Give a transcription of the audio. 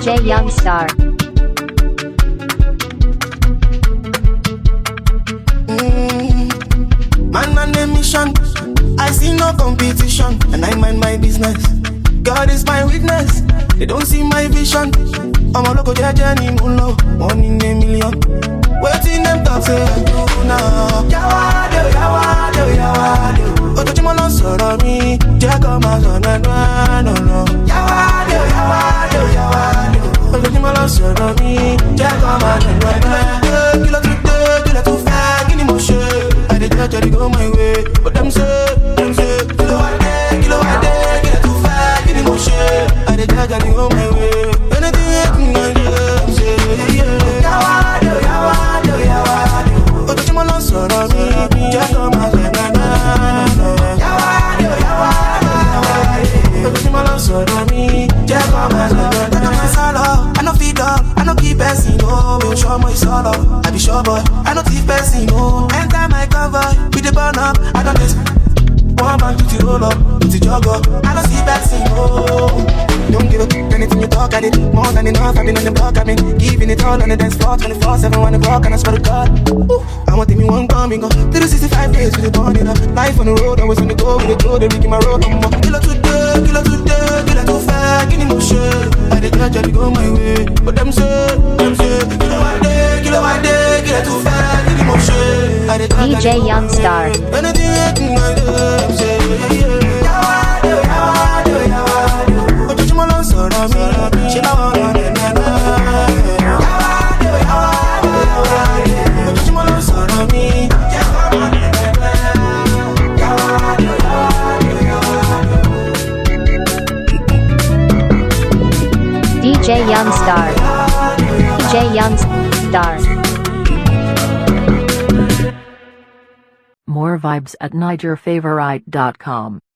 DJ Youngstar. Man, a mission. I see no competition, and I mind my business. God is my witness. They don't see my vision. I'm a local judge anymore. 1 in a million. Waiting them talk say I do now. Yawado, yawado, yawado. Otojimo lo sọ̀rọ̀ mi, jẹ́ kó máa sọ̀rọ̀ náà, no. Yawado, yawado, yawado. Otojimo lo sọ̀rọ̀ mi, jẹ́ kó máa sọ̀rọ̀ náà. Kí ló tún dé, kí ló tún fẹ́, kí ni mo ṣe? I dey judge, I dey go my way, but them say, kí ló wá dé, kí ló tún fẹ́, kí ni mo ṣe? I dey judge, I dey go my way. Anything I do, say, yeah. Yawado, yawado, yawado. Otojimo lo sọ̀rọ̀ mi, jẹ́ kó máa sọ̀rọ̀ náà. Yawado, yawado, yawado. Otojimo lo sọ̀rọ̀ mi, jẹ́ kó máa sọ̀rọ̀ náà. I no feed up, I no keep passing, no. Me show my solo, I be sure boy. I no keep passing, no. Enter my cover, we the burn up. I don't miss. One man to the roll up, to the jog up. I don't see passing, no. Don't give up anything you talk, I did more than enough. I've been on the block, I've been giving it all on the dance floor. 24/7, 1 o'clock, and I swear to God. I want me one coming up. 365 days with the burning up. Life on the road, always on the go with the road, they making my road. Kilo today, kilo too fast, give me more shit. I dey judge, I dey go my way, but them say, kilo one day, kilo too fast, give me more shit. I dey judge, DJ Youngstar. anything I can do, them say, yawado, yawado, yawado. Otojimo lo sọ̀rọ̀ mi, ṣe bá wọn rán ẹ̀ náà. Yawado, yawado, yawado. Otojimo lo sọ̀rọ̀ mi, jẹ́ kó máa rán ẹ̀ náà. Yawado, yawado, yawado. DJ Youngstar. DJ Youngstar. More vibes at NigerFavorite.com.